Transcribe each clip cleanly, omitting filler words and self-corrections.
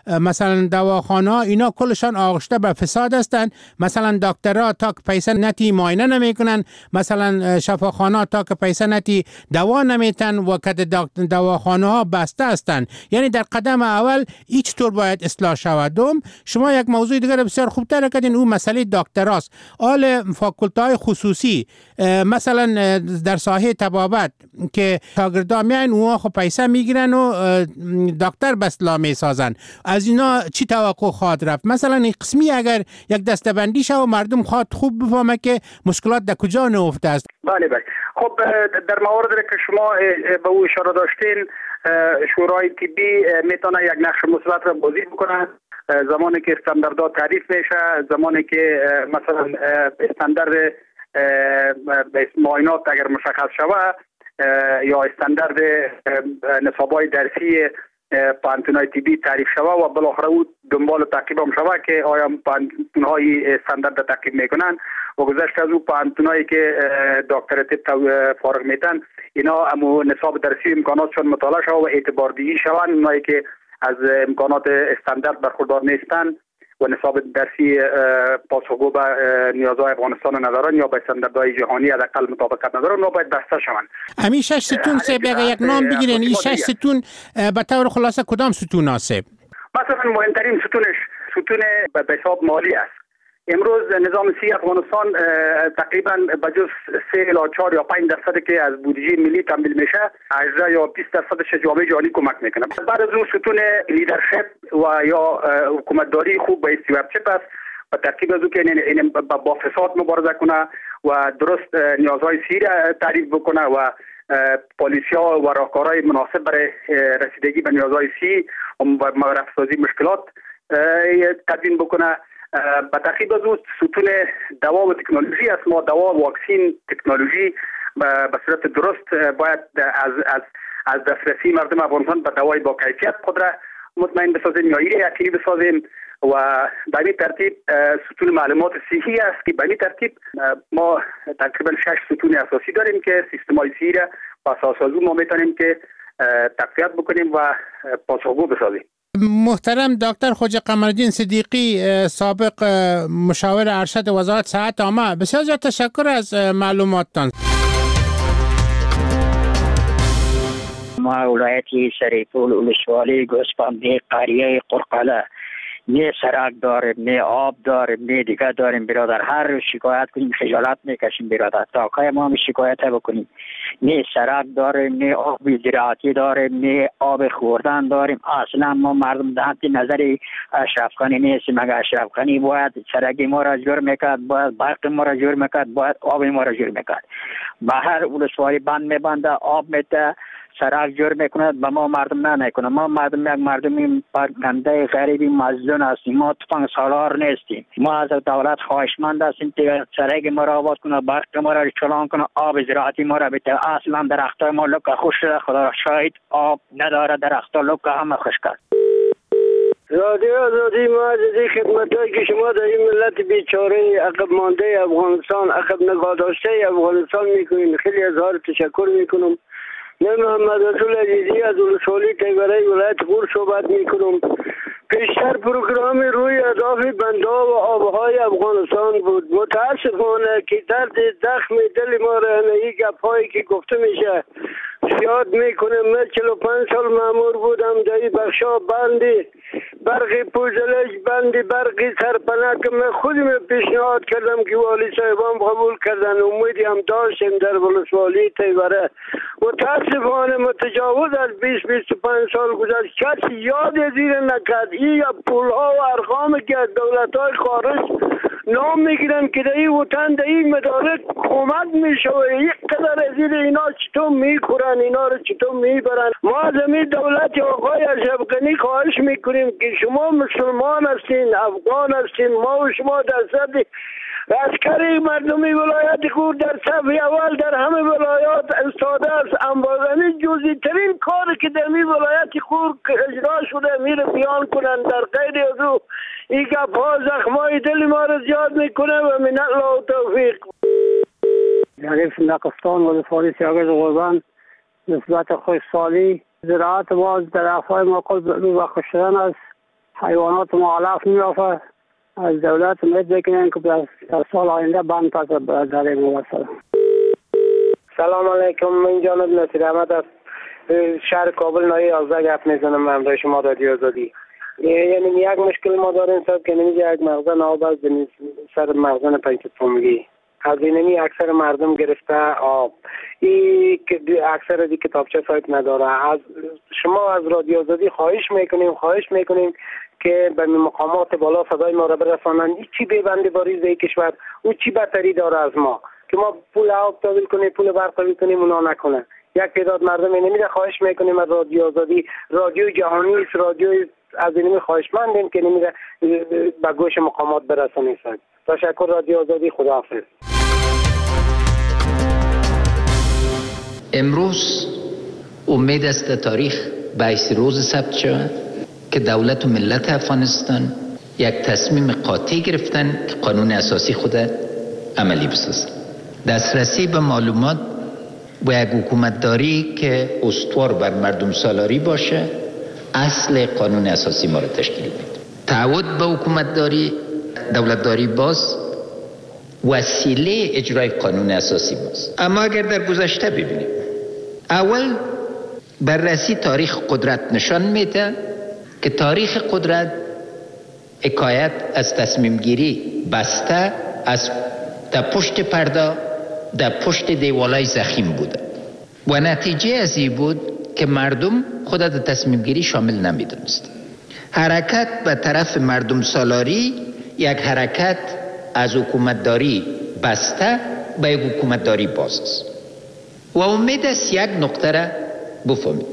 مثلا دواخانه ها اینا کلشان آغشته به فساد هستند. مثلا دکترها تا که پیسه نتی معاینه نمیکنن، مثلا شفاخانه تا که پیسه نتی دوا نمیتن و که دواخانه ها بسته هستند. یعنی در قدم اول هیچ طور باید اصلاح شود. دوم، شما یک موضوع دیگر بسیار خوب تر کردین، اون مسئله دکتراست. آل فاکولته های خصوصی مثلا در ساحه طبابت که شاگردا میان اونها خب پیسه میگیرن و دکتر بسلا میسازن، از اینا چی توقع خواهد رفت؟ مثلا این قسمی اگر یک دستبندی شه و مردم خواهد خوب بفهمه که مشکلات در کجا نهفته است. بله. خب در مواردی که شما به او اشاره داشتین، شورای طبی میتونه یک نقش مثبت را بازی بکنه زمانی که استانداردها تعریف میشه، زمانی که مثلا استاندارد معاینات اگر مشخص شود یا استاندارد نصاب‌های درسی پانتونای طبی تعریف شود و بالاخره او دنبال تعقیب هم شود که آیا پانتونهای استاندارد تعقیب میکنن و گذشت از او پانتونایی که دکتر طب فارغ میتن اینا امو نصاب درسی امکاناتشون مطالعه شود و اعتباردهی شوند. اونایی که از امکانات استاندارد برخوردار نیستن و نصاب درسی پاسخگو به نیازهای افغانستان ندارن یا به استانداردهای جهانی حداقل مطابقت ندارن، اونا باید بسته شوند. همین 6 ستون سه بگه یک نام بگیرین. این 6 ستون به طور خلاصه کدام ستون هست؟ مثلا مهمترین ستونش ستون به حساب مالی است. امروز نظام سی افغانستان تقریبا به جز 3 الی 4 یا 5% که از بودجه ملی تامین میشه، 18 یا 20% جامعه جهانی کمک میکنه. بعد از اون ستون لیدرشپ و یا حکومتداری خوب به استیوردشپ است و ترکیب از اون که با فساد مبارزه کنه و درست نیازهای سی را تعریف بکنه و پالیسی‌ها و راهکارهای مناسب برای رسیدگی به نیازهای سی و رفع‌سازی مشکلات تدوین بکنه. به ترکیب از اون ستون دوا و تکنولوژی است. ما دوا و واکسین تکنولوژی به صورت درست باید از دسترسی مردم افغانستان به دوای با کیفیت قدرت مطمئن بسازیم یا ایره یقینی بسازیم و به این ترتیب ستون معلومات صحی است که به این ترتیب ما تقریبا 6 ستون اساسی داریم که سیستم‌های صحی را با اساس از اون ما میتونیم که تقویت بکنیم و پاسخگو بسازیم. محترم دکتر خواجه قمرالدین صدیقی، سابق مشاور ارشد وزارت صحت عامه، بسیار زیاد تشکر از معلوماتتان. ما ولایتی سریپول ولسوالی گوسفندی قریه قرقله نه سرک داریم، نه آب داریم، نه دیگه داریم برادر. هر شکایت کنیم خجالت میکشیم برادر. تاکای ما هم شکایت بکنیم. نه سرک داریم، نه آب زراعتی داریم، نه آب خوردن داریم. اصلا ما مردم تحت نظر اشرف غنی نیستیم. اگر اشرف غنی باید سرک ما را جور میکرد، باید برق ما را جور میکرد، باید آب ما را جور میکرد. به هر ولسوالی بند میبنده، آب میده، سرک جور میکنه، به ما مردم نه میکنه. ما مردم یک مردمی پرکنده غریبی مظلوم هستیم. ما تفنگ سالار نیستیم. ما از دولت خواهشمند هستیم که سرک ما را آباد کنه، برق ما را چلان کنه، آب زراعتی ما را بده. اصلا درختای ما لکه خوش شده، خدا شاید آب نداره، درختای لکه همه خوش کرد. رادیو آزادی، ما از این خدمتایی که شما در این ملت بیچاره عقب مانده افغانستان، عقب نگاداشته افغانستان میکنین، خیلی از ها تشکر میکنم. من محمد رسول عزیزی از ولسوالی تیورای ولایت غور صحبت میکنم. پیشتر پروگرام روی اهداف بندها و آبهای افغانستان بود. متاسفانه که درد زخم دل ما را این گپ‌هایی که گفته میشه یاد میکنه. من 45 سال مامور بودم در بخشا بندی برقی پوزلج بندی برقی سرپنک. من خودم پیشنهاد کردم که والی صاحبان قبول کردن. امیدی هم داشتیم در ولسوالی تیوره. متاسفانه متجاوز از 20-25 سال گذشت، کسی یاد زیر نکرد. این پولها و ارقام که از دولت‌های خارج نام میگیرن که در این وطن در این مدارک کمک میشه و یک قدر از اینا چطور میکنن، اینا رو چطور میبرن. ما از این دولت آقای اشرف غنی خواهش میکنیم که شما مسلمان هستین، افغان هستین، ما و شما در صد عسکری مردمی ولایت غور در صف اول در همه ولایات استاده است. امبازانی جزئی ترین کاری که در می ولایت غور اجرا شده میره بیان کنن. در غیر از او این گپ‌ها زخمای دل ما رو زیاد میکنه و من الله توفیق. حریف نقستان ولسوالی سیاگرد قربان، نسبت خوشسالی زراعت ما در افای ما کل بلو و خوشدن است. حیوانات ما علف میافه. از دولت امید بکنیم که در سال آینده بند پس در موصل. سلام علیکم، من جانب نصیر احمد از شهر کابل نایی 11 گپ میزنم. من برای شما رادیو آزادی. یعنی یک مشکل ما داریم صاحب که نمیشه یک مخزن آب از سر مخزن پنجتومگی از اینمی اکثر مردم گرفته آب. این که اکثر دی کتابچه سایت نداره. از شما از رادیو آزادی خواهش میکنیم که به مقامات بالا صدای ما را برسانند. چی ببنده باریز ای کشور او چی بهتری داره از ما که ما پول آب تحویل کنیم، پول برق تحویل کنیم، اونا نکنه. یک تعداد مردم نمیده. خواهش میکنیم از رادیو آزادی، رادیو جهانی است، رادیو از اینمی خواهشمندیم که نمیده به گوش مقامات برسانید. تشکر رادیو آزادی. خداحافظ. امروز امید است تاریخ 22 روز ثبت شود که دولت و ملت افغانستان یک تصمیم قاطع گرفتن که قانون اساسی خود عملی بسازند. دسترسی به معلومات و یک حکومتداری که استوار بر مردم سالاری باشه اصل قانون اساسی ما را تشکیل میده. تعهد به حکومتداری، دولتداری باز وسیله اجرای قانون اساسی ماست. اما اگر در گذشته ببینیم، اول بررسی تاریخ قدرت نشان میده که تاریخ قدرت حکایت از تصمیم گیری بسته از در پشت پرده، در پشت دیوالای زخیم بوده و نتیجه از این بود که مردم خود در تصمیم گیری شامل نمیدونست. حرکت به طرف مردم سالاری یک حرکت از حکومتداری بسته به یک حکومتداری باز است و امید است یک نقطه را بفهمید.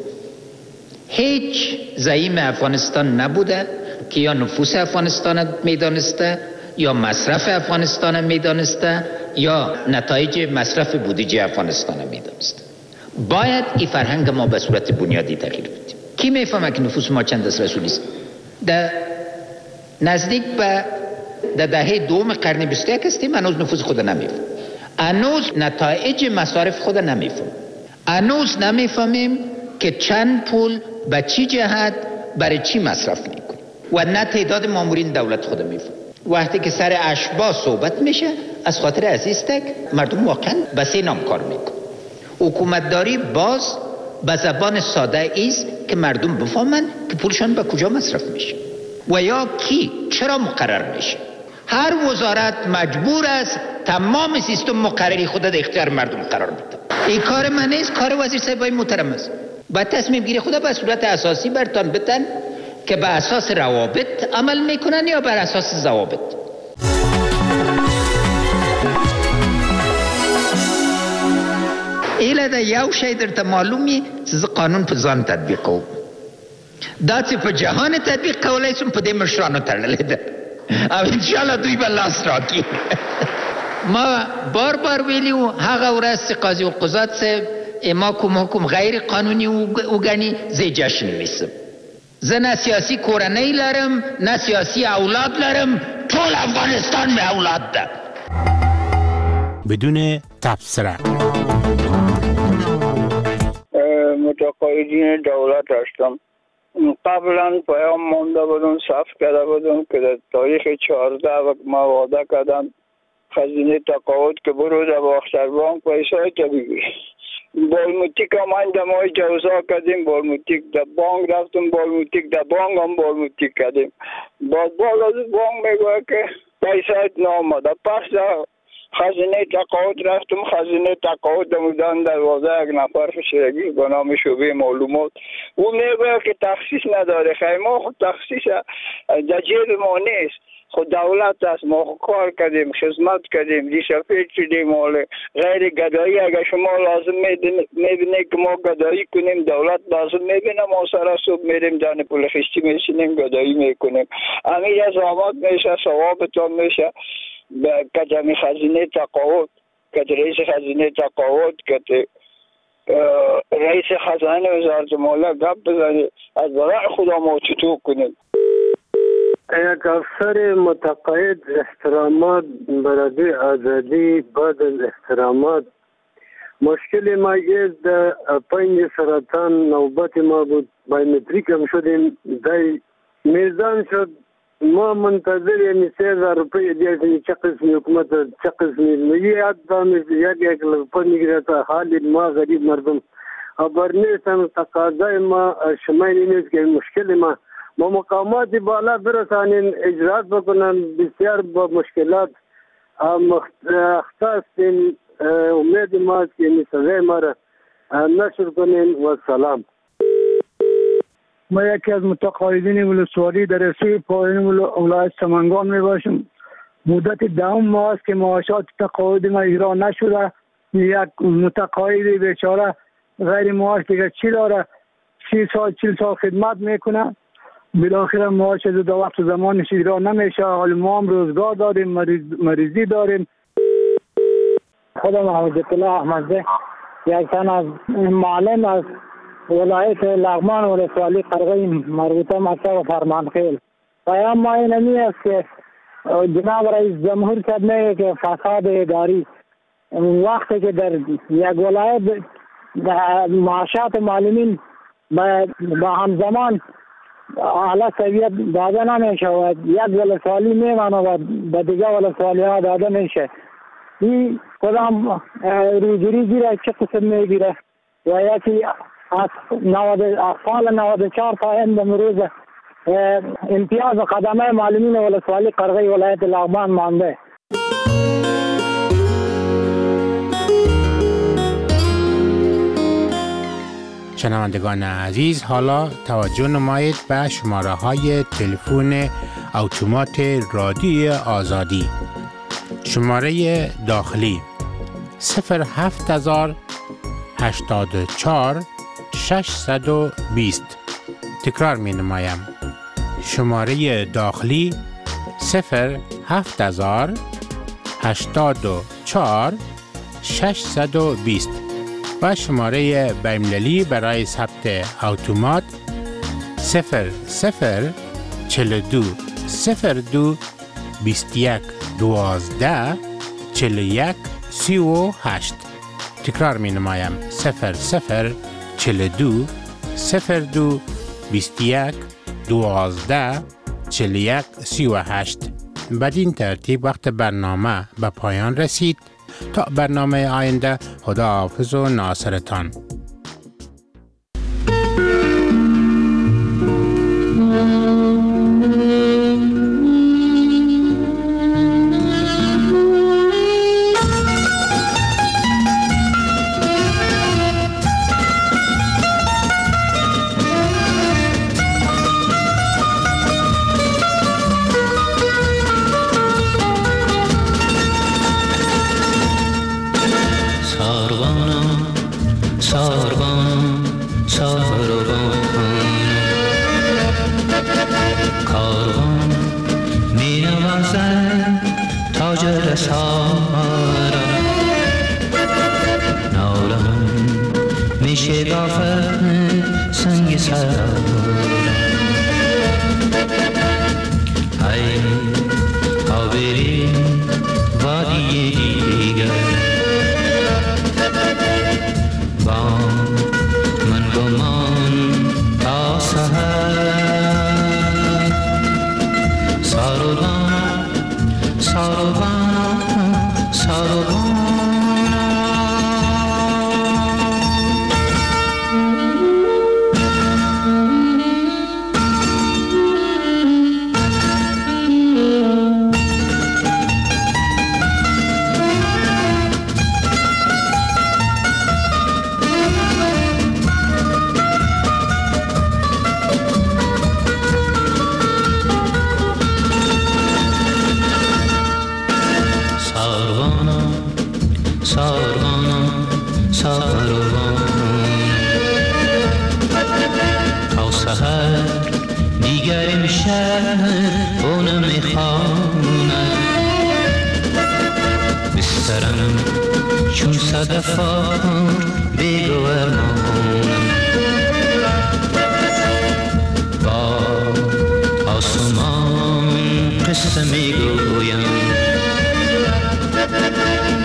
هیچ زعیم افغانستان نبوده که یا نفوس افغانستان میدانسته یا مصرف افغانستان میدانسته یا نتایج مصرف بودجه افغانستان میدانسته. باید این فرهنگ ما به صورت بنیادی تغییر بدیم. کی میفهمه که نفوس ما چند است رسولی است؟ در نزدیک به دهه دوم قرن 21 هستیم، هنوز نفوس خود نمیفهمیم. هنوز نتایج مصارف خود نمیفهمیم. هنوز نمیفهمیم که چند پول به چی جهت برای چی مصرف میکنیم و نه تعداد مامورین دولت خود میفهمیم. وقتی که سر اشباح صحبت میشه از خاطر ازیستک مردم واقعا به سه نام کار میکنن. حکومتداری باز به زبان ساده ایست که مردم بفهمن که پولشان به کجا مصرف میشه و یا کی چرا مقرر میشه. هر وزارت مجبور است تمام سیستم مقرری خود در اختیار مردم قرار بده. این کار من نیست، کار وزیر صاحبای محترم است. باید تصمیم گیری خود به صورت اساسی برتان بدن که به اساس روابط عمل میکنن یا بر اساس ضوابط. ایله دا یو شی درته معلومی چې قانون په ځان تطبیق کوم. دا چې په جهان تطبیق کولای شم په دې مشرانو تړلې ده او انشاءالله دوی به لاس راکړي. ما بار بار ویلیو هغه ورځ چې قاضي و قضات صاحب ما کوم حکم غیر قانوني وګڼي زه جشن نیسم. زه نه سیاسي کورنۍ لرم نه سیاسي اولاد لرم، ټول افغانستان مې اولاد ده. بدون تبصره. متقاعدین دولت هستم. قبلا پیام مانده بودم، صف کرده بودم که در تاریخ 14 وقت ما وعده کردم خزینه تقاعد که برو در باختر بانک پیسای تا بگیری. بالموتیک هم این دمای جوزا کردیم، بالموتیک در بانک رفتم، بالموتیک در بانک هم بالموتیک کردیم. بعد از بانک میگوه که پیسایت نامده. پس خزینه تقاعد رفتم، خزینه تقاعد دمودن دروازه یک نفر فشرگی به نام شعبه معلومات. او میگوه که تخصیص نداره. خیلی خود تخصیص در جیب ما نیست، خود دولت است. ما خود کار کردیم، خدمت کردیم، دیسپیت شدیم. غیر گدایی اگر شما لازم میبینه که ما گدایی کنیم، دولت لازم میبینه ما سر صبح میریم دان پول خشتی میشینیم گدایی میکنیم. امیر از آماد میشه، ثوابتان میشه. کجا خزینه تقاعد، کجا رئیس خزینه تقاعد، کجا رئیس خزانه وزارت مالیه گپ بزنید از برای خدا ما چطور کنیم. یک افسر متقاعد احترامات برای آزادی بعد از احترامات مشکل ما در 5 سرطان نوبت ما بود، بایومتریک هم شدیم، دای میزان شد. ما منتظر یعنی 3000 روپये دیگه چه قسمی حکومت چه قسمی یک دام یک روپये میگیره تا حال ما غریب مردم خبر نیستن. تقاضای ما شما نیست که مشکل ما مقامات بالا برسانین اجرات بکنن. بسیار با مشکلات اختصاصین. امید ما است که این سزای ما را نشر کنین و سلام. ما یکی از متقاعدین ولسوالی در رسوی پایین ولایت سمنگان می باشم. مدت 10 ماه است که معاشات تقاعد ما اجرا نشده. یک متقاعد بیچاره غیر معاش دیگه چی داره؟ 30 سال 40 سال خدمت میکنه، بالاخره معاش در وقت زمانش اجرا نمیشه. حال ما هم روزگار داریم، مریضی داریم. خودم حجت الله احمدزی یک تن از معلم از ولایت لغمان ولسوالی قرغی مربوطه مکتب فرمانخیل. پیام ما اینمی است که جناب رئیس جمهور صاحب میگه که فساد اداری وقتی که در یک ولایت معاشات معلمین با همزمان اعلی سویت داده نمیشه و یک ولسوالی میمانه و به دیگه ولسوالی ها داده میشه. این کدام روزگیری گیره چه قسم میگیره و یکی از سال 94 تا این امروز امتیاز قدمه معلمین ولسوالی قرغی ولایت لغمان مانده. شنوندگان عزیز، حالا توجه نمایید به شماره های تلفن اتومات رادیوی آزادی. شماره داخلی 07084 620. تکرار می نمایم. شماره داخلی 07084 620 و شماره بین‌المللی برای ثبت اتومات 0042 02 21 12 41 38. تکرار می نمایم. 0042 02 21 12 41 38. بدین ترتیب وقت برنامه به پایان رسید. تا برنامه آینده، خداحافظ و ناصرتان. قصه میگویم